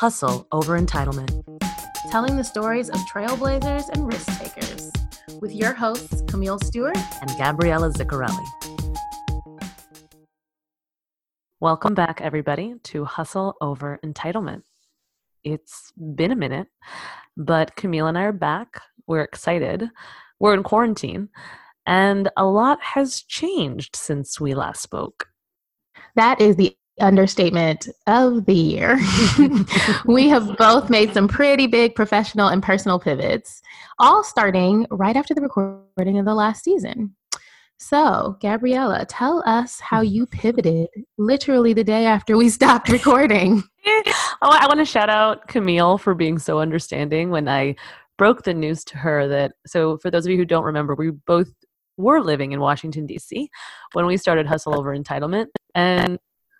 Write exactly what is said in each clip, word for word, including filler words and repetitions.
Hustle Over Entitlement, telling the stories of trailblazers and risk takers, with your hosts, Camille Stewart and Gabriella Ziccarelli. Welcome back, everybody, to Hustle Over Entitlement. It's been a minute, but Camille and I are back. We're excited. We're in quarantine, and a lot has changed since we last spoke. That is the understatement of the year. We have both made some pretty big professional and personal pivots, all starting right after the recording of the last season. So, Gabriella, tell us how you pivoted literally the day after we stopped recording. oh, I want to shout out Camille for being so understanding when I broke the news to her that, so for those of you who don't remember, we both were living in Washington, D C when we started Hustle Over Entitlement. And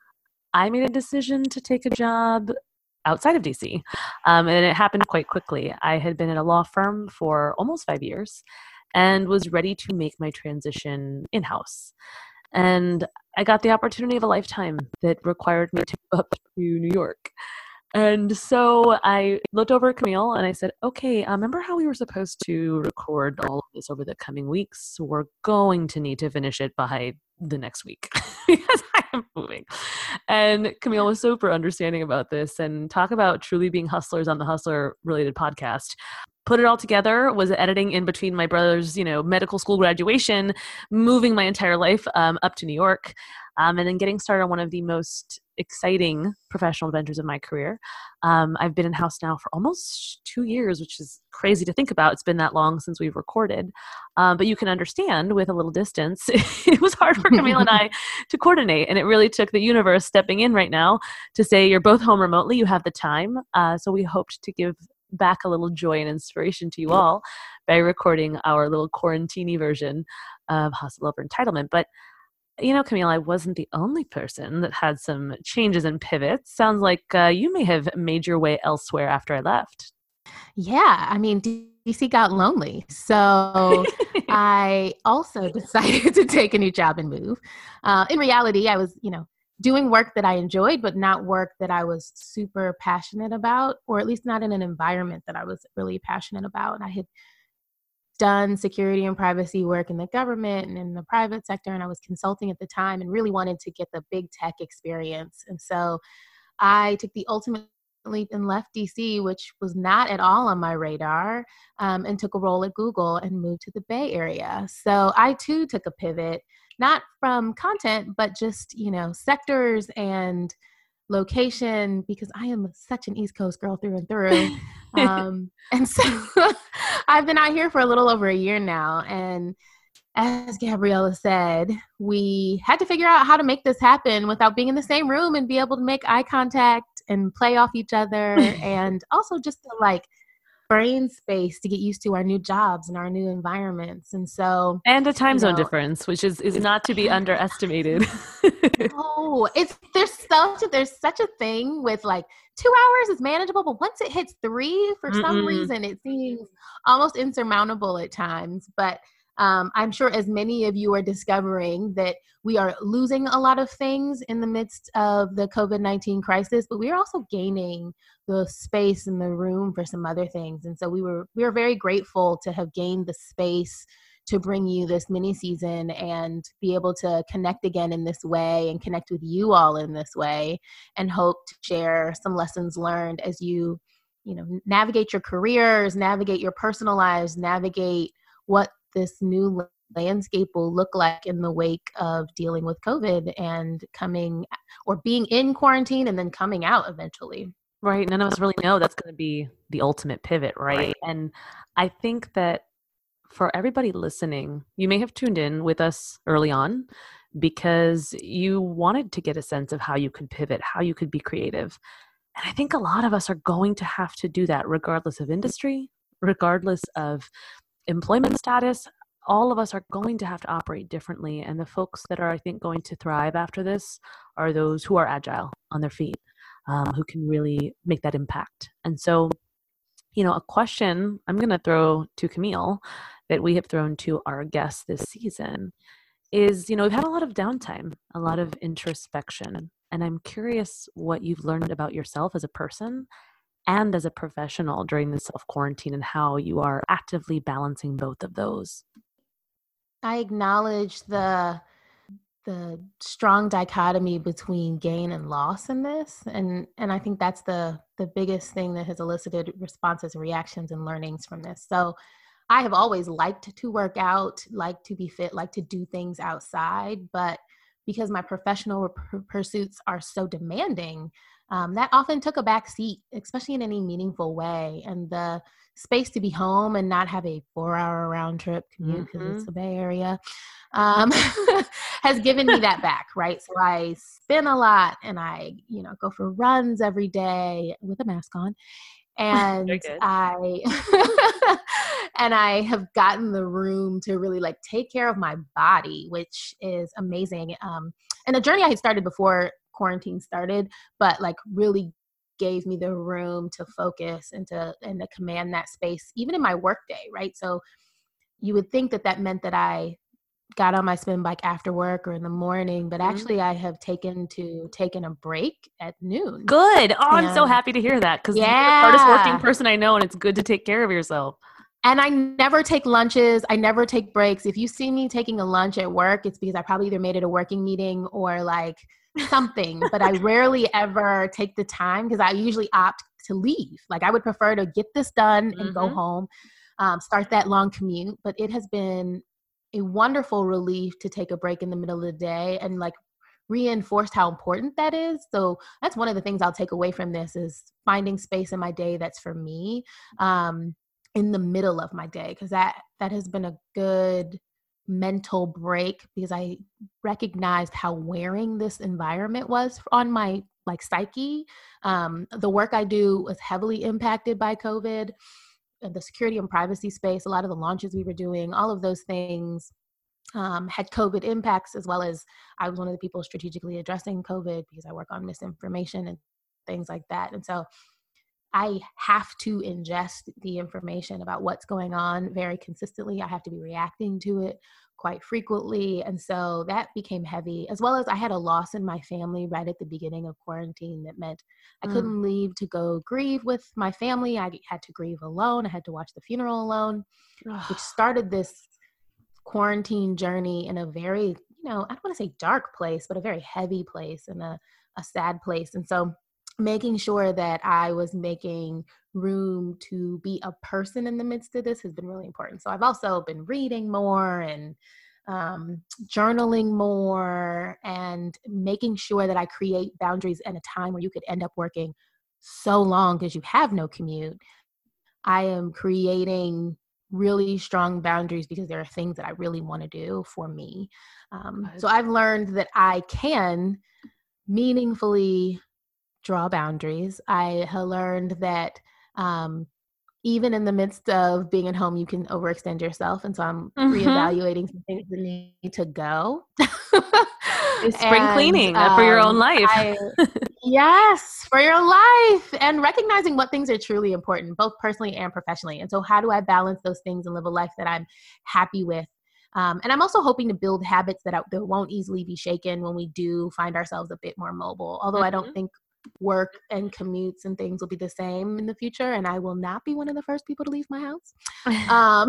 I made a decision to take a job outside of D C. Um, and it happened quite quickly. I had been at a law firm for almost five years and was ready to make my transition in-house. And I got the opportunity of a lifetime that required me to go up to New York. And so I looked over at Camille and I said, okay, uh, remember how we were supposed to record all of this over the coming weeks? We're going to need to finish it by the next week because I am moving. And Camille was super understanding about this, and talk about truly being hustlers on the Hustler related podcast. Put it all together, was editing in between my brother's, you know, medical school graduation, moving my entire life um, up to New York, um, and then getting started on one of the most exciting professional adventures of my career. Um, I've been in-house now for almost two years, which is crazy to think about. It's been that long since we've recorded. Um, but you can understand with a little distance, it was hard for Camille and I to coordinate. And it really took the universe stepping in right now to say, you're both home remotely, you have the time. Uh, so we hoped to give back a little joy and inspiration to you all by recording our little quarantini version of Hustle Over Entitlement. But you know, Camille, I wasn't the only person that had some changes and pivots. Sounds like uh, you may have made your way elsewhere after I left. Yeah, I mean, D C got lonely. So I also decided to take a new job and move. Uh, in reality, I was, you know, doing work that I enjoyed, but not work that I was super passionate about, or at least not in an environment that I was really passionate about. And I had done security and privacy work in the government and in the private sector, and I was consulting at the time and really wanted to get the big tech experience. And so I took the ultimate leap and left D C, which was not at all on my radar, um, and took a role at Google and moved to the Bay Area. So I too took a pivot, not from content, but just, you know, sectors and location, because I am such an East Coast girl through and through. Um, and so I've been out here for a little over a year now. And as Gabriella said, we had to figure out how to make this happen without being in the same room and be able to make eye contact and play off each other. And also just to like brain space to get used to our new jobs and our new environments. And so and a time you zone know, difference, which is is not to be underestimated. Oh, it's there's such a, there's such a thing with like two hours is manageable, but once it hits three, for Mm-mm. some reason, it seems almost insurmountable at times. But um, I'm sure as many of you are discovering that we are losing a lot of things in the midst of the COVID nineteen crisis, but we are also gaining the space and the room for some other things. And so we were we were very grateful to have gained the space to bring you this mini season and be able to connect again in this way and connect with you all in this way, and hope to share some lessons learned as you, you know, navigate your careers, navigate your personal lives, navigate what this new landscape will look like in the wake of dealing with COVID and coming or being in quarantine and then coming out eventually. Right. None of us really know that's going to be the ultimate pivot, right? right? And I think that for everybody listening, you may have tuned in with us early on because you wanted to get a sense of how you could pivot, how you could be creative. And I think a lot of us are going to have to do that regardless of industry, regardless of employment status. All of us are going to have to operate differently. And the folks that are, I think, going to thrive after this are those who are agile on their feet, um, who can really make that impact. And so, you know, a question I'm going to throw to Camille that we have thrown to our guests this season is, you know, we've had a lot of downtime, a lot of introspection, and I'm curious what you've learned about yourself as a person and as a professional during the self-quarantine, and how you are actively balancing both of those? I acknowledge the the strong dichotomy between gain and loss in this, and and I think that's the the biggest thing that has elicited responses and reactions and learnings from this. So I have always liked to work out, liked to be fit, like to do things outside, but because my professional p- pursuits are so demanding, um, that often took a back seat, especially in any meaningful way. And the space to be home and not have a four-hour round trip commute because Mm-hmm. it's the Bay Area um, has given me that back, right? So I spin a lot, and I, you know, go for runs every day with a mask on, Very and good. I and I have gotten the room to really like take care of my body, which is amazing. Um, and the journey I had started before quarantine started, but like really gave me the room to focus and to and to command that space, even in my workday, right? So you would think that that meant that I got on my spin bike after work or in the morning, but Mhm. actually I have taken to taken a break at noon. Good. Oh, I'm so And happy to hear that, because you're the hardest working yeah. person I know, and it's good to take care of yourself. And I never take lunches. I never take breaks. If you see me taking a lunch at work, it's because I probably either made it a working meeting or like something, but I rarely ever take the time because I usually opt to leave. Like I would prefer to get this done and go Hmm. home, um, start that long commute. But it has been a wonderful relief to take a break in the middle of the day and like reinforced how important that is. So that's one of the things I'll take away from this is finding space in my day that's for me. Um, in the middle of my day, because that that has been a good mental break because I recognized how wearing this environment was on my like psyche. Um, the work I do was heavily impacted by COVID. Uh, The security and privacy space, a lot of the launches we were doing, all of those things um, had COVID impacts, as well as I was one of the people strategically addressing COVID because I work on misinformation and things like that. And so I have to ingest the information about what's going on very consistently. I have to be reacting to it quite frequently. And so that became heavy, as well as I had a loss in my family right at the beginning of quarantine that meant I Mm. couldn't leave to go grieve with my family. I had to grieve alone. I had to watch the funeral alone, which started this quarantine journey in a very, you know, I don't want to say dark place, but a very heavy place and a, a sad place. And so making sure that I was making room to be a person in the midst of this has been really important. So I've also been reading more and um, journaling more and making sure that I create boundaries at a time where you could end up working so long because you have no commute. I am creating really strong boundaries because there are things that I really want to do for me. Um, so Good. I've learned that I can meaningfully draw boundaries. I have learned that um, even in the midst of being at home, you can overextend yourself. And so I'm Mhm. reevaluating some things that need to go. It's spring and cleaning, uh, for your own um, life. I, yes, for your life and recognizing what things are truly important, both personally and professionally. And so how do I balance those things and live a life that I'm happy with? Um, and I'm also hoping to build habits that, I, that won't easily be shaken when we do find ourselves a bit more mobile. Although I don't Mhm. think work and commutes and things will be the same in the future, and I will not be one of the first people to leave my house. Um,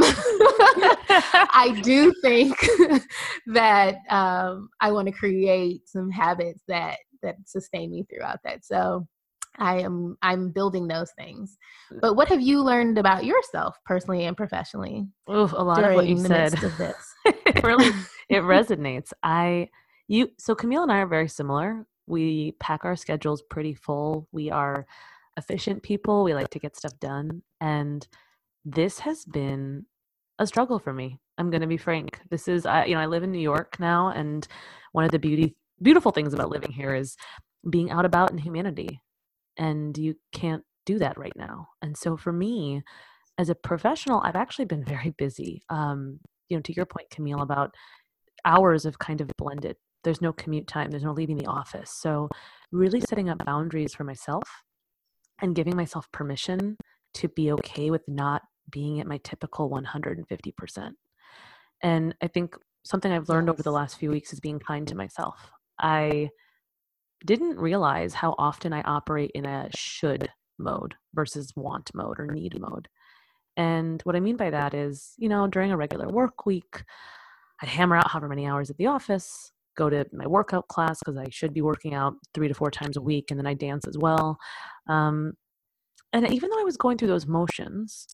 I do think that um, I want to create some habits that that sustain me throughout that. So I am I'm building those things. But what have you learned about yourself personally and professionally Oof, a lot of what you during the said. midst of this? It really, it resonates. I, you, so Camille and I are very similar. We pack our schedules pretty full. We are efficient people. We like to get stuff done. And this has been a struggle for me. I'm going to be frank. This is, I, you know, I live in New York now, and one of the beauty, beautiful things about living here is being out about in humanity. And you can't do that right now. And so for me, as a professional, I've actually been very busy. Um, you know, to your point, Camille, about hours have kind of blended. There's no commute time, there's no leaving the office. So, really setting up boundaries for myself and giving myself permission to be okay with not being at my typical one hundred fifty percent. And I think something I've learned over the Yes. last few weeks is being kind to myself. I didn't realize how often I operate in a should mode versus want mode or need mode. And what I mean by that is, you know, during a regular work week, I'd hammer out however many hours at the office, go to my workout class because I should be working out three to four times a week, and then I dance as well. Um, and even though I was going through those motions,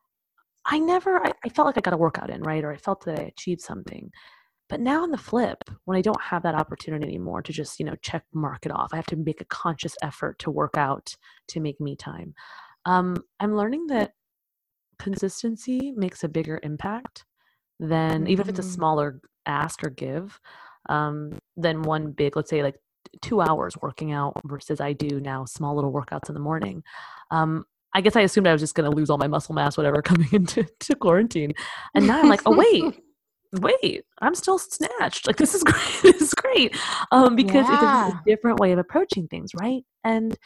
I never, I, I felt like I got a workout in, right? Or I felt that I achieved something. But now on the flip, when I don't have that opportunity anymore to just, you know, check mark it off, I have to make a conscious effort to work out, to make me time. Um, I'm learning that consistency makes a bigger impact than, mm-hmm. even if it's a smaller ask or give, um, than one big, let's say like two hours working out versus I do now small little workouts in the morning. Um, I guess I assumed I was just going to lose all my muscle mass, whatever, coming into to quarantine. And now I'm like, oh, wait, wait, I'm still snatched. Like, this is great. This is great. Um, because yeah. it's a different way of approaching things, right? And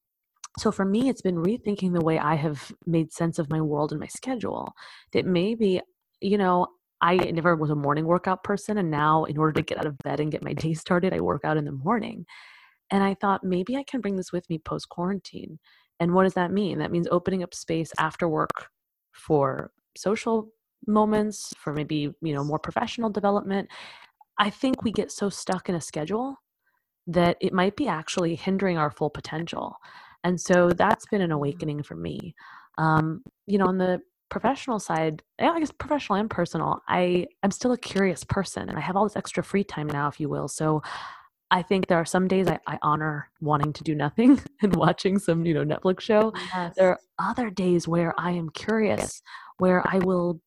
so for me, it's been rethinking the way I have made sense of my world and my schedule. That maybe, you know, I never was a morning workout person. And now in order to get out of bed and get my day started, I work out in the morning. And I thought maybe I can bring this with me post-quarantine. And what does that mean? That means opening up space after work for social moments, for maybe, you know, more professional development. I think we get so stuck in a schedule that it might be actually hindering our full potential. And so that's been an awakening for me. Um, you know, on the professional side, I guess professional and personal, I, I'm still a curious person and I have all this extra free time now, if you will. So I think there are some days I, I honor wanting to do nothing and watching some, you know, Netflix show. Yes. There are other days where I am curious, where I will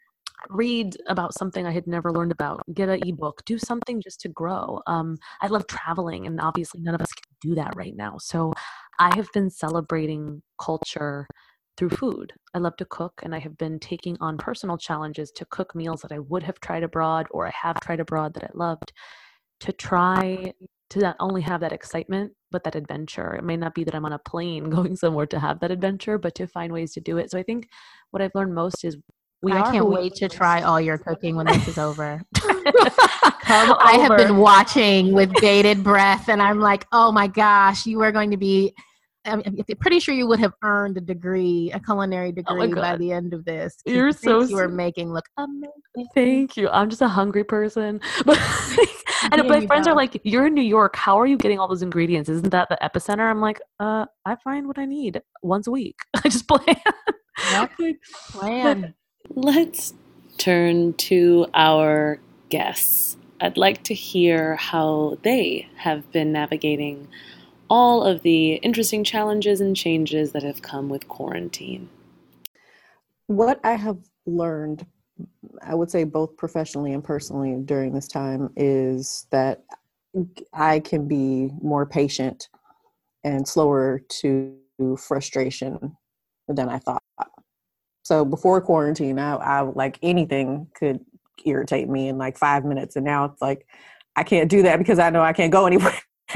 read about something I had never learned about, get an ebook, do something just to grow. Um, I love traveling, and obviously none of us can do that right now. So I have been celebrating culture through food. I love to cook, and I have been taking on personal challenges to cook meals that I would have tried abroad or I have tried abroad that I loved, to try to not only have that excitement, but that adventure. It may not be that I'm on a plane going somewhere to have that adventure, but to find ways to do it. So I think what I've learned most is we I are can't wait to try all your cooking when this is over. I have been watching with bated breath, and I'm like, oh my gosh, you are going to be, I'm pretty sure you would have earned a degree, a culinary degree oh by the end of this. You're so you are making look amazing. Thank you. I'm just a hungry person. But and my friends are like, you're in New York. How are you getting all those ingredients? Isn't that the epicenter? I'm like, uh, I find what I need once a week. I just plan. Yep. Plan. Let's turn to our guests. I'd like to hear how they have been navigating all of the interesting challenges and changes that have come with quarantine. What I have learned, I would say both professionally and personally during this time, is that I can be more patient and slower to frustration than I thought. So before quarantine, I, I like anything could irritate me in like five minutes. And now it's like, I can't do that because I know I can't go anywhere.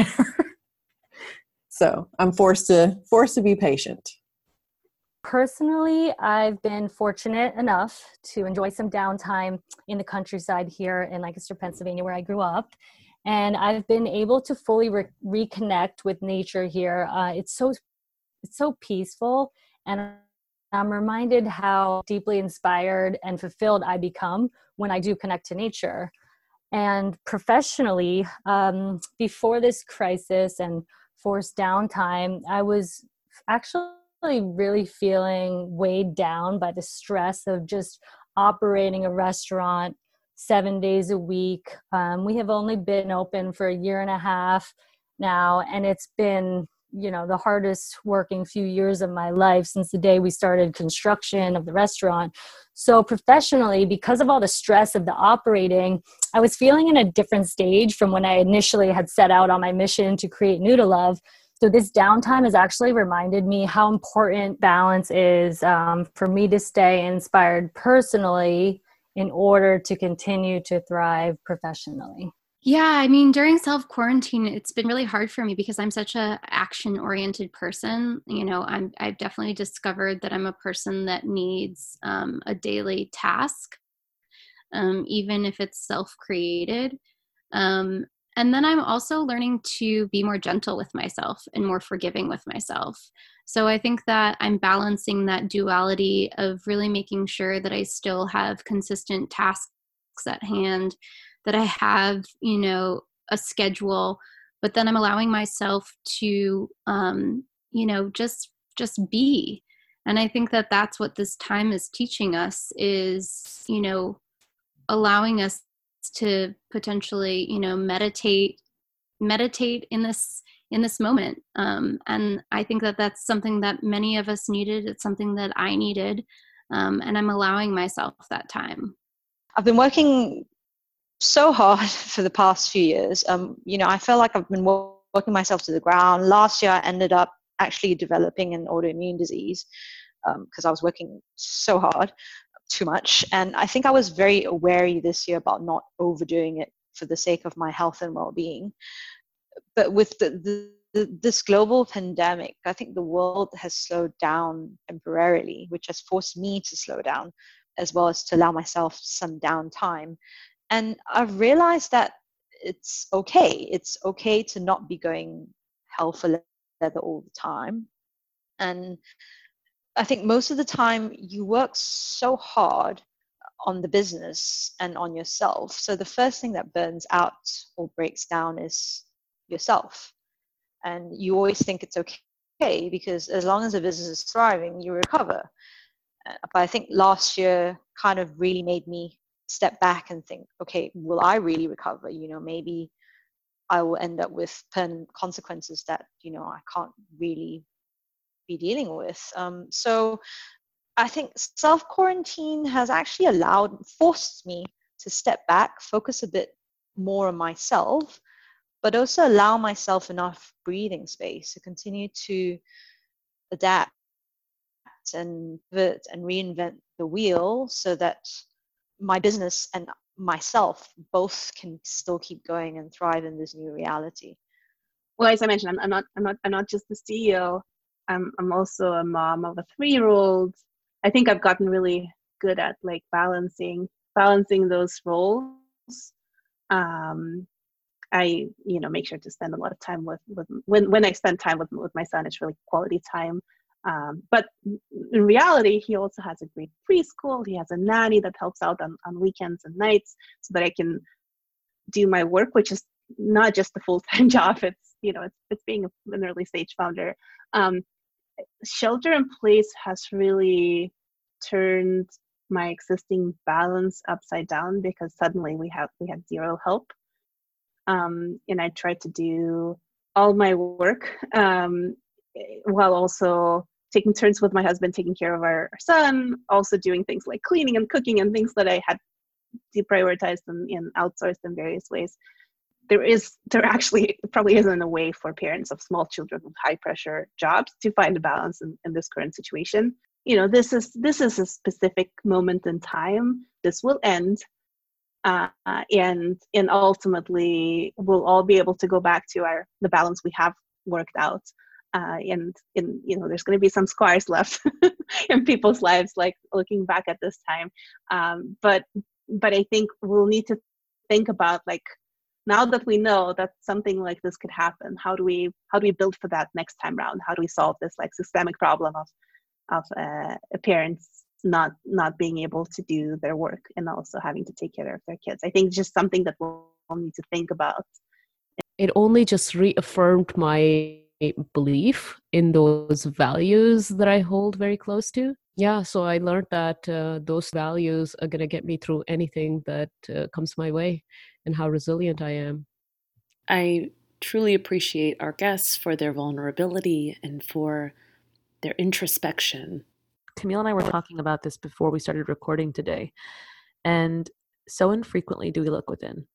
So I'm forced to forced to be patient. Personally, I've been fortunate enough to enjoy some downtime in the countryside here in Lancaster, Pennsylvania, where I grew up. And I've been able to fully re- reconnect with nature here. Uh, it's so it's so peaceful, and I'm reminded how deeply inspired and fulfilled I become when I do connect to nature. And professionally, um, before this crisis and forced downtime, I was actually really feeling weighed down by the stress of just operating a restaurant seven days a week. Um, we have only been open for a year and a half now, and it's been, you know, the hardest working few years of my life since the day we started construction of the restaurant. So professionally, because of all the stress of the operating, I was feeling in a different stage from when I initially had set out on my mission to create New to Love. So this downtime has actually reminded me how important balance is um, for me to stay inspired personally in order to continue to thrive professionally. Yeah, I mean, during self-quarantine, it's been really hard for me because I'm such a action-oriented person. You know, I'm, I've definitely discovered that I'm a person that needs um, a daily task, um, even if it's self-created. Um, and then I'm also learning to be more gentle with myself and more forgiving with myself. So I think that I'm balancing that duality of really making sure that I still have consistent tasks at hand, that I have, you know, a schedule, but then I'm allowing myself to, um, you know, just just be. And I think that that's what this time is teaching us is, you know, allowing us to potentially, you know, meditate, meditate in this in this moment. Um, and I think that that's something that many of us needed. It's something that I needed. Um, and I'm allowing myself that time. I've been working so hard for the past few years. Um, you know, I feel like I've been working myself to the ground. Last year, I ended up actually developing an autoimmune disease because um, I was working so hard, too much. And I think I was very wary this year about not overdoing it for the sake of my health and well-being. But with the, the, the, this global pandemic, I think the world has slowed down temporarily, which has forced me to slow down, as well as to allow myself some downtime. And I've realized that it's okay. It's okay to not be going hell for leather all the time. And I think most of the time you work so hard on the business and on yourself. So the first thing that burns out or breaks down is yourself. And you always think it's okay because as long as the business is thriving, you recover. But I think last year kind of really made me step back and think, okay, will I really recover? You know, maybe I will end up with permanent consequences that, you know, I can't really be dealing with. Um, so I think self-quarantine has actually allowed, forced me to step back, focus a bit more on myself, but also allow myself enough breathing space to continue to adapt and pivot and reinvent the wheel so that my business and myself both can still keep going and thrive in this new reality. Well, as I mentioned, I'm, I'm not, I'm not, I'm not just the C E O. I'm, I'm also a mom of a three-year-old. I think I've gotten really good at like balancing, balancing those roles. Um, I, you know, make sure to spend a lot of time with, with when, when I spend time with, with my son, it's really quality time. Um, but in reality, he also has a great preschool. He has a nanny that helps out on, on weekends and nights so that I can do my work, which is not just a full-time job. It's, you know, it's, it's being an early stage founder. Um, shelter in place has really turned my existing balance upside down because suddenly we have, we had zero help. Um, and I tried to do all my work um, while also taking turns with my husband, taking care of our, our son, also doing things like cleaning and cooking and things that I had deprioritized and, and outsourced in various ways. There is, there actually probably isn't a way for parents of small children with high pressure jobs to find a balance in, in this current situation. You know, this is, this is a specific moment in time. This will end. Uh, and, and ultimately we'll all be able to go back to our, the balance we have worked out. Uh, and, and, you know, there's going to be some scars left in people's lives, like looking back at this time. Um, but, but I think we'll need to think about, like, now that we know that something like this could happen, how do we, how do we build for that next time around? How do we solve this like systemic problem of, of uh, parents not, not being able to do their work and also having to take care of their kids? I think just something that we'll need to think about. It only just reaffirmed my belief in those values that I hold very close to. Yeah, so I learned that uh, those values are going to get me through anything that uh, comes my way, and how resilient I am. I truly appreciate our guests for their vulnerability and for their introspection. Camille and I were talking about this before we started recording today, and so infrequently do we look within.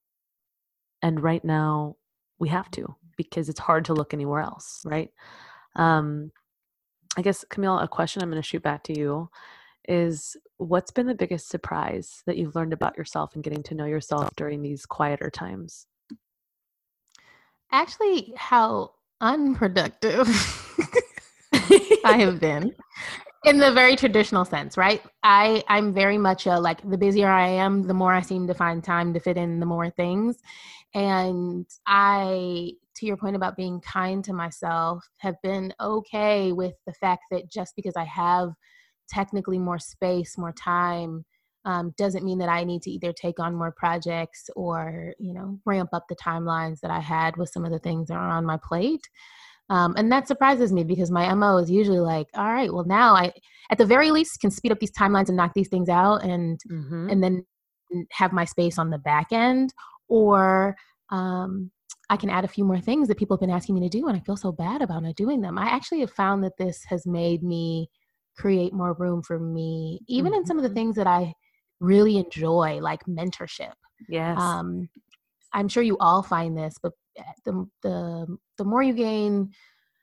And right now, we have to, because it's hard to look anywhere else, right? Um, I guess, Camille, a question I'm going to shoot back to you is, what's been the biggest surprise that you've learned about yourself and getting to know yourself during these quieter times? Actually, how unproductive I have been. In the very traditional sense, right? I, I'm very much a, like, the busier I am, the more I seem to find time to fit in the more things. And I to your point about being kind to myself, have been okay with the fact that just because I have technically more space, more time, um, doesn't mean that I need to either take on more projects or, you know, ramp up the timelines that I had with some of the things that are on my plate. Um, and that surprises me because my M O is usually like, all right, well now I, at the very least, can speed up these timelines and knock these things out and, Mm-hmm. and then have my space on the back end, or um, I can add a few more things that people have been asking me to do and I feel so bad about not doing them. I actually have found that this has made me create more room for me, even in some of the Mhm. things that I really enjoy, like mentorship. Yes. Um, I'm sure you all find this, but the, the, the more you gain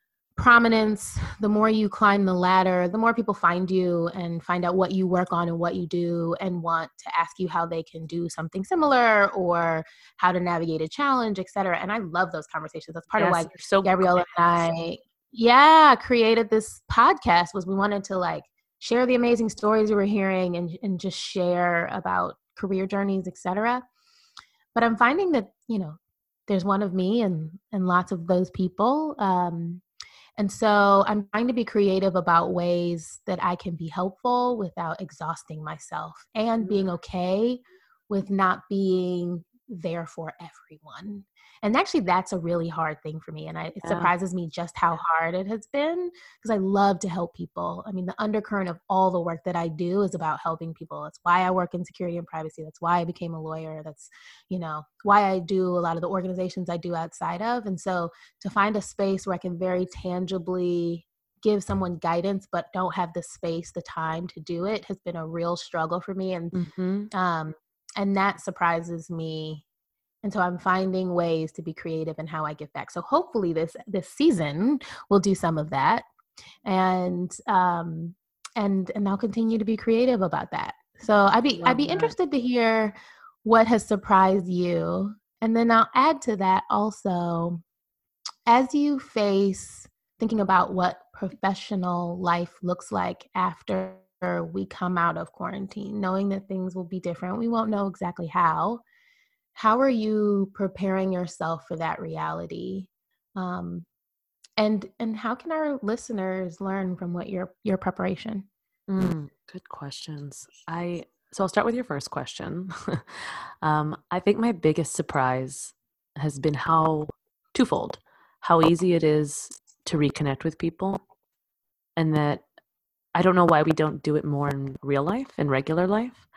prominence, the more you climb the ladder, the more people find you and find out what you work on and what you do and want to ask you how they can do something similar or how to navigate a challenge, et cetera. And I love those conversations. That's part yes. of why You're so Gabriella great. and I, yeah, created this podcast, was we wanted to like share the amazing stories we were hearing and, and just share about career journeys, et cetera. But I'm finding that, you know, there's one of me and, and lots of those people. Um, And so I'm trying to be creative about ways that I can be helpful without exhausting myself and being okay with not being there for everyone. And actually, that's a really hard thing for me. And I, it Yeah. surprises me just how hard it has been because I love to help people. I mean, the undercurrent of all the work that I do is about helping people. That's why I work in security and privacy. That's why I became a lawyer. That's, you know, why I do a lot of the organizations I do outside of. And so to find a space where I can very tangibly give someone guidance, but don't have the space, the time to do it has been a real struggle for me. And, Mm-hmm. um, and that surprises me. And so I'm finding ways to be creative in how I give back. So hopefully this, this season will do some of that. And, um, and, and I'll continue to be creative about that. So I'd be, Love I'd be that. interested to hear what has surprised you. And then I'll add to that also, as you face thinking about what professional life looks like after we come out of quarantine, knowing that things will be different, we won't know exactly how. How are you preparing yourself for that reality? Um, and and how can our listeners learn from what your your preparation? Mm, good questions. I so I'll start with your first question. um, I think my biggest surprise has been how twofold, how easy it is to reconnect with people, and that I don't know why we don't do it more in real life, in regular life.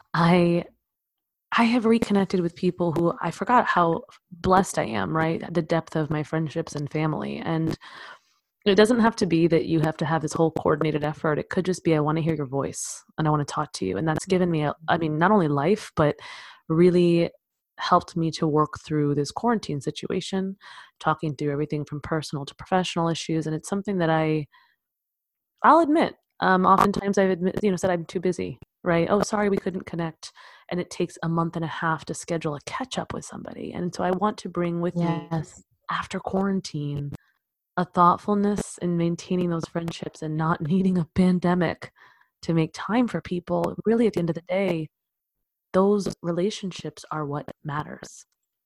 I I have reconnected with people who I forgot how blessed I am, right? The depth of my friendships and family. And it doesn't have to be that you have to have this whole coordinated effort. It could just be, I want to hear your voice and I want to talk to you. And that's given me, a, I mean, not only life, but really helped me to work through this quarantine situation, talking through everything from personal to professional issues. And it's something that I, I'll admit, um, oftentimes I've admit, you know, said I'm too busy, right? Oh, sorry, we couldn't connect. And it takes a month and a half to schedule a catch up with somebody. And so I want to bring with me Yes. after quarantine a thoughtfulness in maintaining those friendships and not needing a pandemic to make time for people. Really, at the end of the day, those relationships are what matters.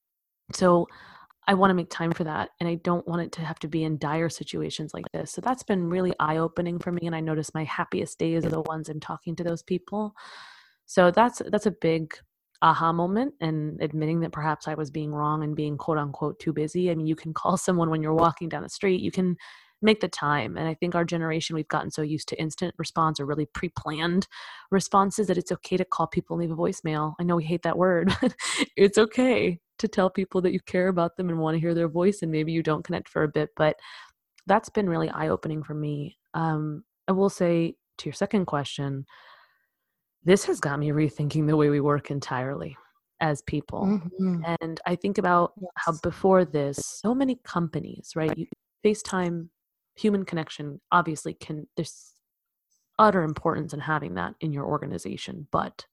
So I want to make time for that. And I don't want it to have to be in dire situations like this. So that's been really eye-opening for me. And I notice my happiest days are the ones I'm talking to those people. So that's that's a big aha moment, and admitting that perhaps I was being wrong and being quote unquote too busy. I mean, you can call someone when you're walking down the street. You can make the time. And I think our generation, we've gotten so used to instant response or really pre-planned responses that it's okay to call people and leave a voicemail. I know we hate that word, but it's okay to tell people that you care about them and want to hear their voice, and maybe you don't connect for a bit. But that's been really eye-opening for me. Um, I will say, to your second question, this has got me rethinking the way we work entirely as people. Mm-hmm. And I think about Yes. how before this, so many companies, right? You, FaceTime, human connection, obviously can, there's utter importance in having that in your organization. But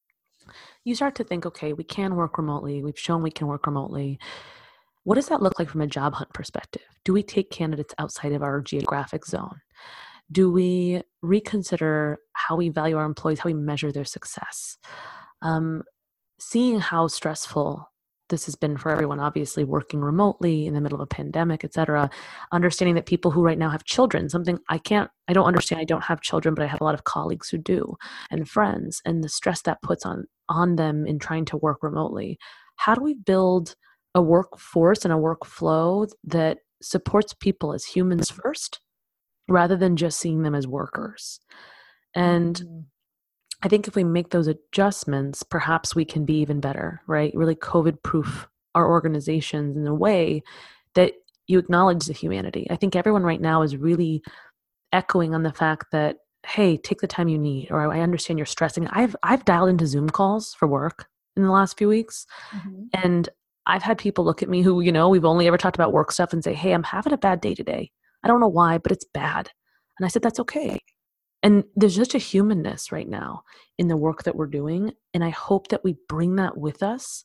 you start to think, okay, we can work remotely. We've shown we can work remotely. What does that look like from a job hunt perspective? Do we take candidates outside of our geographic zone? Do we reconsider how we value our employees, how we measure their success? Um, seeing how stressful this has been for everyone, obviously working remotely in the middle of a pandemic, et cetera, understanding that people who right now have children, something I can't, I don't understand. I don't have children, but I have a lot of colleagues who do, and friends, and the stress that puts on, on them in trying to work remotely. How do we build a workforce and a workflow that supports people as humans first, rather than just seeing them as workers? And mm-hmm. I think if we make those adjustments, perhaps we can be even better, right? Really COVID-proof our organizations in a way that you acknowledge the humanity. I think everyone right now is really echoing on the fact that, hey, take the time you need, or I understand you're stressing. I've I've dialed into Zoom calls for work in the last few weeks, mm-hmm. and I've had people look at me who, you know, we've only ever talked about work stuff and say, hey, I'm having a bad day today. I don't know why, but it's bad. And I said, that's okay. And there's just a humanness right now in the work that we're doing. And I hope that we bring that with us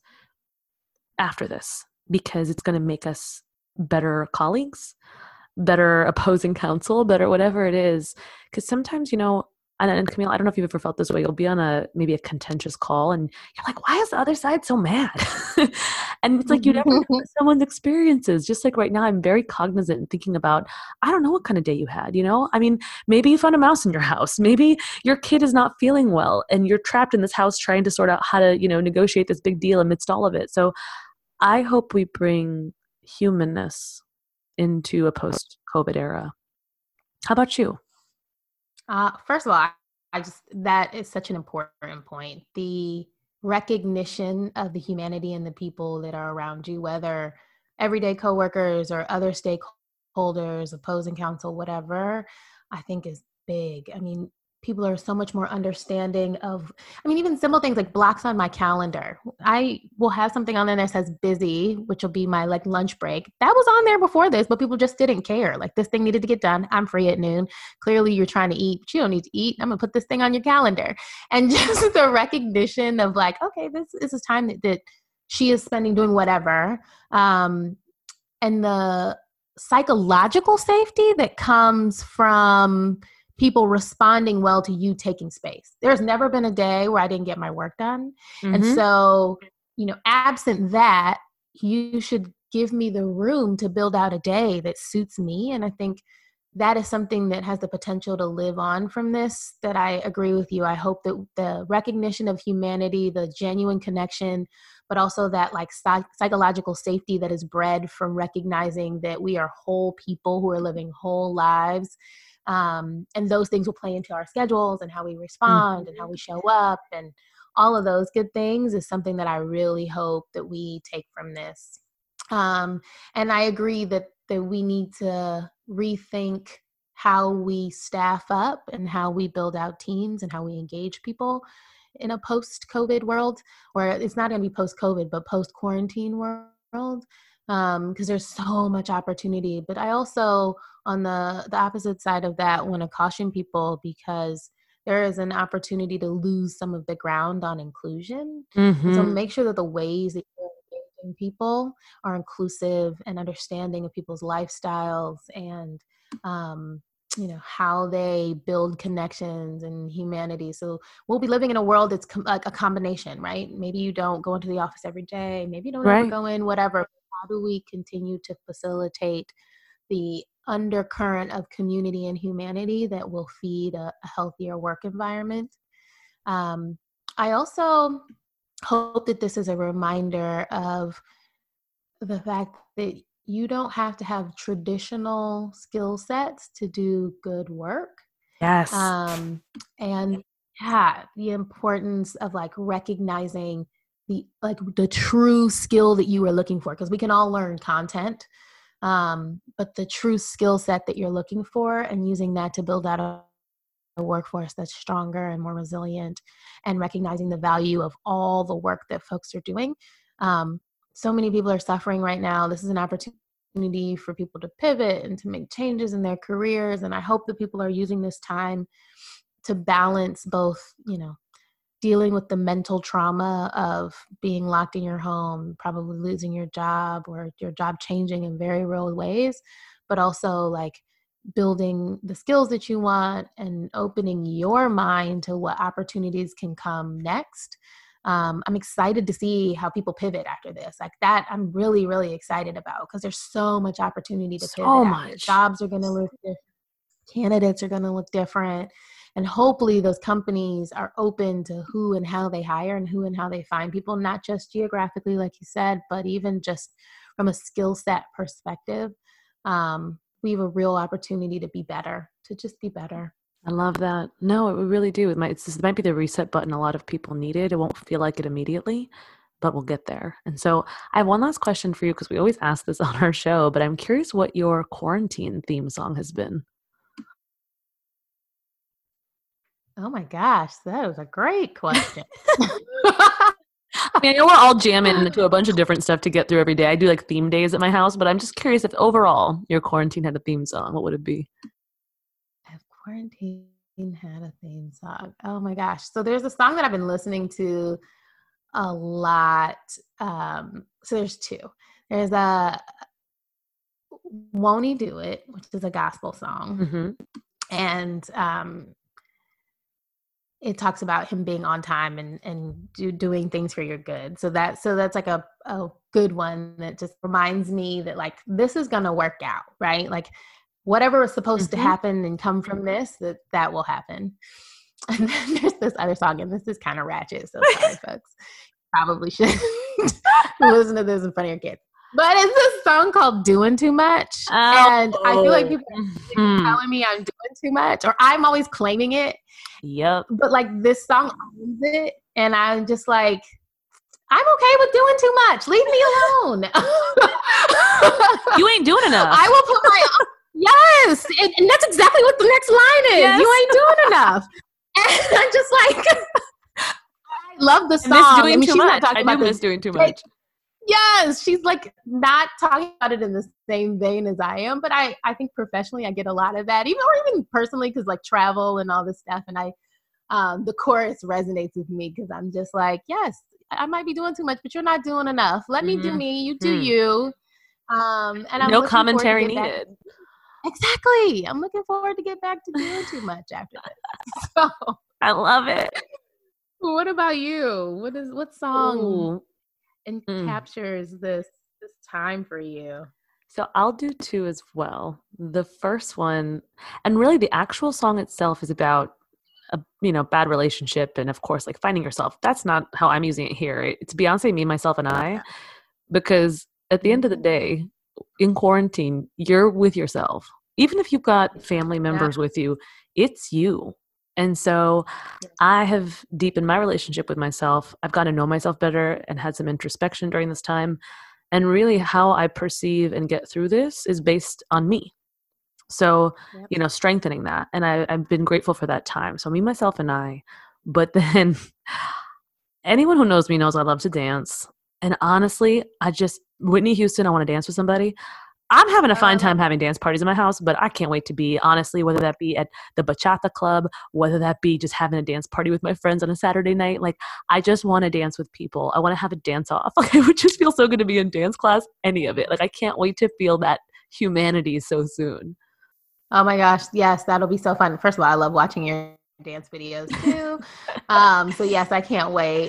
after this, because it's going to make us better colleagues, better opposing counsel, better whatever it is. Because sometimes, you know, and, and Camille, I don't know if you've ever felt this way. You'll be on a maybe a contentious call and you're like, why is the other side so mad? And it's like you never know someone's experiences. Just like right now, I'm very cognizant and thinking about, I don't know what kind of day you had, you know? I mean, maybe you found a mouse in your house. Maybe your kid is not feeling well and you're trapped in this house trying to sort out how to, you know, negotiate this big deal amidst all of it. So I hope we bring humanness into a post-COVID era. How about you? Uh, first of all, I, I just, that is such an important point. The recognition of the humanity and the people that are around you, whether everyday coworkers or other stakeholders, opposing counsel, whatever, I think is big. I mean, people are so much more understanding of, I mean, even simple things like blocks on my calendar. I will have something on there that says busy, which will be my like lunch break. That was on there before this, but people just didn't care. Like this thing needed to get done. I'm free at noon. Clearly you're trying to eat, but you don't need to eat. I'm gonna put this thing on your calendar. And just the recognition of like, okay, this, this is time that, that she is spending doing whatever. Um, and the psychological safety that comes from people responding well to you taking space. There's never been a day where I didn't get my work done. Mm-hmm. And so, you know, absent that, you should give me the room to build out a day that suits me. And I think that is something that has the potential to live on from this, that I agree with you. I hope that the recognition of humanity, the genuine connection, but also that like psych- psychological safety that is bred from recognizing that we are whole people who are living whole lives. Um, and those things will play into our schedules and how we respond mm-hmm. and how we show up, and all of those good things is something that I really hope that we take from this. Um, and I agree that, that we need to rethink how we staff up and how we build out teams and how we engage people in a post-COVID world, or it's not going to be post-COVID, but post-quarantine world. Um, because there's so much opportunity. But I also, on the, the opposite side of that, want to caution people, because there is an opportunity to lose some of the ground on inclusion. Mm-hmm. So make sure that the ways that you're engaging people are inclusive and understanding of people's lifestyles and, um, you know, how they build connections and humanity. So we'll be living in a world that's com- like a combination, right? Maybe you don't go into the office every day. Maybe you don't right. ever go in, whatever. How do we continue to facilitate the undercurrent of community and humanity that will feed a, a healthier work environment? Um, I also hope that this is a reminder of the fact that you don't have to have traditional skill sets to do good work. Yes. Um, and yeah, the importance of like recognizing the like the true skill that you are looking for, because we can all learn content, um, but the true skill set that you're looking for, and using that to build out a, a workforce that's stronger and more resilient, and recognizing the value of all the work that folks are doing. Um, so many people are suffering right now. This is an opportunity for people to pivot and to make changes in their careers, and I hope that people are using this time to balance both, you know, dealing with the mental trauma of being locked in your home, probably losing your job or your job changing in very real ways, but also like building the skills that you want and opening your mind to what opportunities can come next. Um, I'm excited to see how people pivot after this. Like that, I'm really, really excited about because there's so much opportunity to So pivot. much. After. Jobs are going to look different. Candidates are going to look different. And hopefully those companies are open to who and how they hire and who and how they find people, not just geographically, like you said, but even just from a skill set perspective. Um, we have a real opportunity to be better, to just be better. I love that. No, it really do. It might, it's just, it might be the reset button a lot of people needed. It won't feel like it immediately, but we'll get there. And so I have one last question for you because we always ask this on our show, but I'm curious what your quarantine theme song has been. Oh my gosh, that was a great question. I mean, I know we're all jamming into a bunch of different stuff to get through every day. I do like theme days at my house, but I'm just curious if overall your quarantine had a theme song, what would it be? If quarantine had a theme song, oh my gosh. So there's a song that I've been listening to a lot. Um, so there's two. There's a Won't He Do It, which is a gospel song. Mm-hmm. And um, it talks about him being on time and, and do, doing things for your good. So that, so that's like a, a good one that just reminds me that like, this is going to work out, right? Like whatever is supposed mm-hmm. to happen and come from this, that that will happen. And then there's this other song, and this is kind of ratchet. So sorry, folks. Probably shouldn't listen to this in front of your kids. But it's this song called Doing Too Much. Oh. And I feel like people are mm-hmm. telling me I'm doing too much, or I'm always claiming it. Yep. But like this song owns it. And I'm just like, I'm okay with doing too much. Leave me alone. You ain't doing enough. I will put my, yes. And, and that's exactly what the next line is. Yes. You ain't doing enough. And I'm just like, I love the song. I miss doing I mean, too she's much. not talking I about do the, miss doing too much. Yes, she's like not talking about it in the same vein as I am, but I, I think professionally I get a lot of that, even or even personally, because like travel and all this stuff, and I, um, the chorus resonates with me because I'm just like, yes, I might be doing too much, but you're not doing enough. Let mm-hmm. me do me, you do mm. you. Um, and I'm no commentary needed. Back. Exactly. I'm looking forward to get back to doing too much after this. So I love it. What about you? What is what song? Ooh. And mm. captures this this time for you? So I'll do two as well. The first one, and really the actual song itself is about a you know bad relationship and of course like finding yourself. That's not how I'm using it here. It's Beyonce, Me, Myself, and I, because at the end of the day, in quarantine, you're with yourself. Even if you've got family members yeah. with you, it's you. And so I have deepened my relationship with myself. I've got to know myself better and had some introspection during this time. And really how I perceive and get through this is based on me. So, yep. you know, strengthening that. And I, I've been grateful for that time. So Me, Myself, and I. But then anyone who knows me knows I love to dance. And honestly, I just, Whitney Houston, I want to dance with somebody. I'm having a fine time having dance parties in my house, but I can't wait to be, honestly, whether that be at the bachata club, whether that be just having a dance party with my friends on a Saturday night. Like, I just want to dance with people. I want to have a dance off. Like, it would just feel so good to be in dance class, any of it. Like, I can't wait to feel that humanity so soon. Oh my gosh. Yes, that'll be so fun. First of all, I love watching your dance videos too. um, so yes, I can't wait.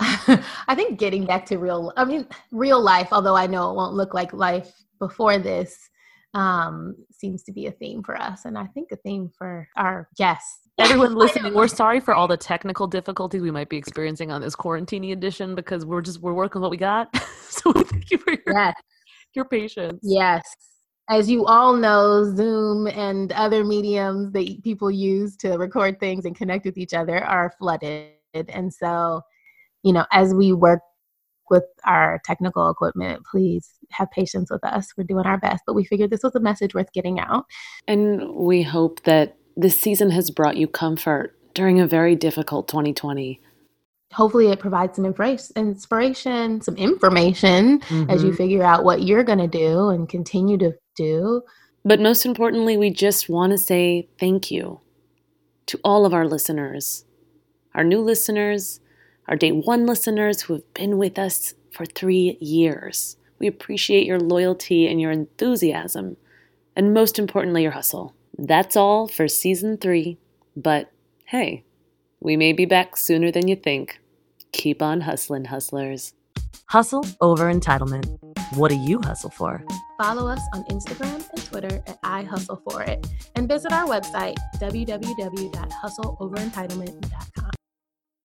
I think getting back to real, I mean, real life, although I know it won't look like life before this, um, seems to be a theme for us. And I think a theme for our guests. Everyone listening, we're sorry for all the technical difficulties we might be experiencing on this quarantine edition because we're just, we're working what we got. So thank you for your, yes. your patience. Yes. As you all know, Zoom and other mediums that people use to record things and connect with each other are flooded. And so, you know, as we work with our technical equipment, please have patience with us. We're doing our best, but we figured this was a message worth getting out. And we hope that this season has brought you comfort during a very difficult twenty twenty. Hopefully it provides some inspiration, some information mm-hmm. as you figure out what you're going to do and continue to do. But most importantly, we just want to say thank you to all of our listeners, our new listeners, our day one listeners who have been with us for three years. We appreciate your loyalty and your enthusiasm, and most importantly, your hustle. That's all for season three, but hey, we may be back sooner than you think. Keep on hustling, hustlers. Hustle over entitlement. What do you hustle for? Follow us on Instagram and Twitter at I Hustle For It, and visit our website, w w w dot hustle over entitlement dot com.